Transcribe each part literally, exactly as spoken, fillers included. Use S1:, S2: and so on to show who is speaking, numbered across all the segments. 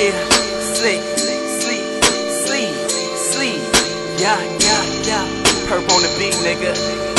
S1: Yeah, slick, sleep, sleep, sleep. Yeah, yeah, yeah. Perp on the beat, nigga.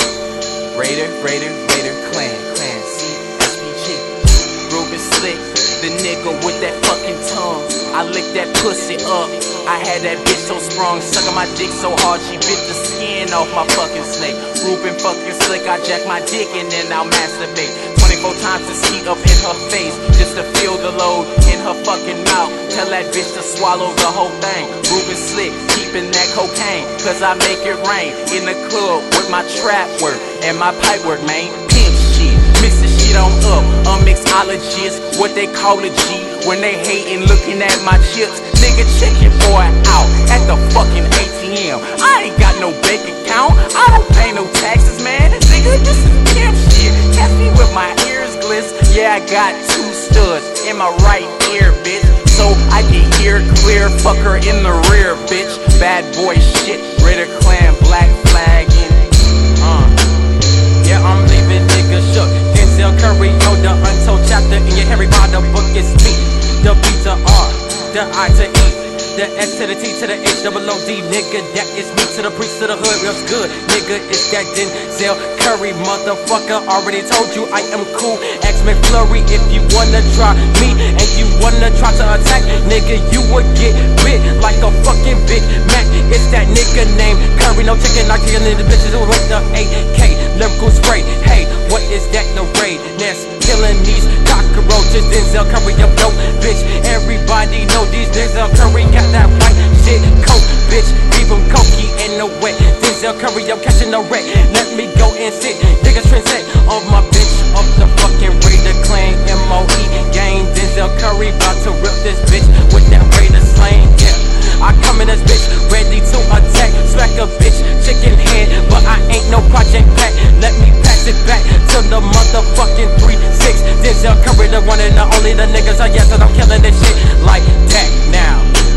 S1: Raider, Raider, Raider, Clan, Clan, C, S P G. Ruben Slick, the nigga with that fucking tongue. I licked that pussy up. I had that bitch so sprung, sucking my dick so hard she bit the skin off my fucking snake. Ruben fucking Slick, I jack my dick and then I'll masturbate twenty-four times this heat up in her face, just to feel the load in her fucking mouth. Tell that bitch to swallow the whole thing. Ruben Slick, keeping that cocaine, cause I make it rain. In the club with my trap work and my pipe work, man. Pimp shit, mix the shit on up. A mixologist, what they call a G. When they hatin' looking at my chips, nigga, check your boy out at the fucking A T M. I ain't got no bank account, I don't pay no taxes, man. Nigga, this is pimp shit. Catch me with my ears glitz. Yeah, I got two studs in my right ear, bitch, so I can hear clear. Fuck her in the rear, bitch. Bad boy shit, Raider Clan, black flagging. Uh, yeah, I'm leaving nigga shook. Denzel Curry, yo, the untold chapter in your Harry Potter book is me. The B to R, the I to E, the S to the T to the H, double O D, nigga, that is me to the priest to the hood, real good, nigga, it's that Denzel Curry, motherfucker, already told you I am cool, X McFlurry, if you wanna try me, and you wanna try to attack, nigga, you would get bit like a fucking Big Mac, it's that nigga named Curry, no chicken, not killing the bitches with the A K, lyrical spray, hey, what is that, the raid, that's killing these cockroaches, Denzel Curry, yo, dope, bitch, everybody know these Denzel Curry got that white shit coat, bitch, leave him cokey in the wet, Denzel Curry, I'm catching the wreck, let me go and sit, niggas transit off my bitch, off the fucking Raider Clan, M O E gang, Denzel Curry, about to rip this bitch with that Raider slang, yeah, I come in this bitch, ready to attack, smack a bitch, chicken head, but I ain't no project pack, let me pass it back to the motherfucking three six, Denzel Curry, the one and the only, the niggas are yes, and I'm killing this shit like that now.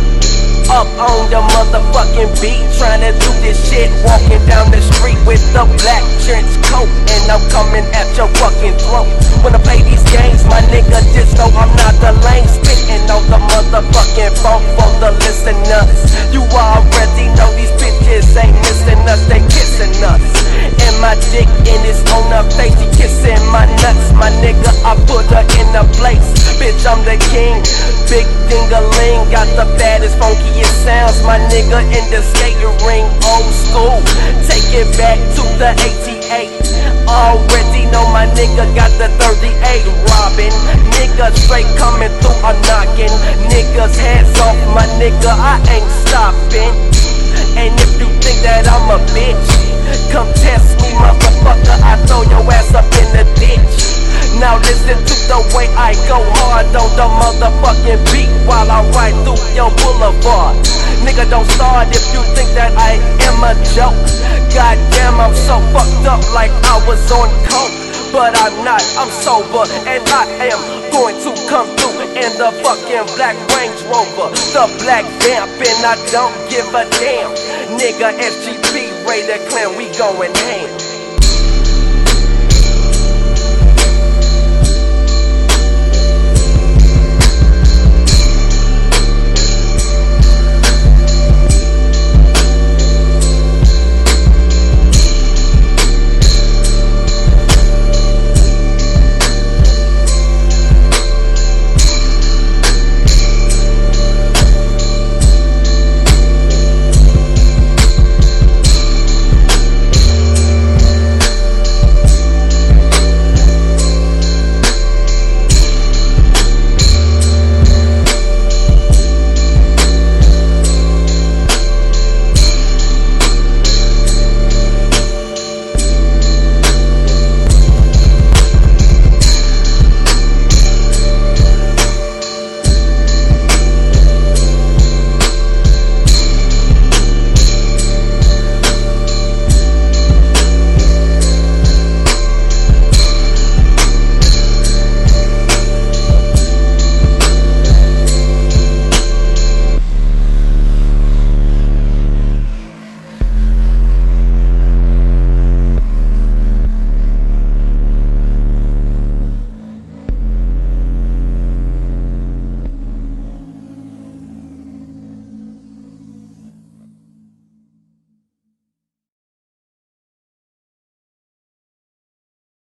S2: Up on the motherfucking beat, tryna do this shit, walking down the street with the black trench coat, and I'm coming at your fucking throat. When I play these games, my nigga, just know I'm not the lame, spitting on the motherfucking phone for the listeners. You already know these bitches ain't missing us, they kissing us. And my dick in his on her face, he kissing my nuts, my nigga, I put her in a place. Bitch, I'm the king, big ding-a-ling, got the baddest, funkiest sounds, my nigga, in the skating ring, old school, take it back to the eighty-eight, already know my nigga got the thirty-eight, robbing, nigga straight coming through, a knocking, niggas heads off, my nigga, I ain't stopping, and if you think that I'm a bitch, come test me, motherfucker, I throw your ass up in the ditch. Now listen to the way I go hard on the motherfucking beat while I ride through your boulevard. Nigga, don't start if you think that I am a joke. Goddamn, I'm so fucked up like I was on coke. But I'm not, I'm sober, and I am going to come through in the fucking black Range Rover, the black vamp, and I don't give a damn. Nigga, S G P, Raider Clan, we going ham.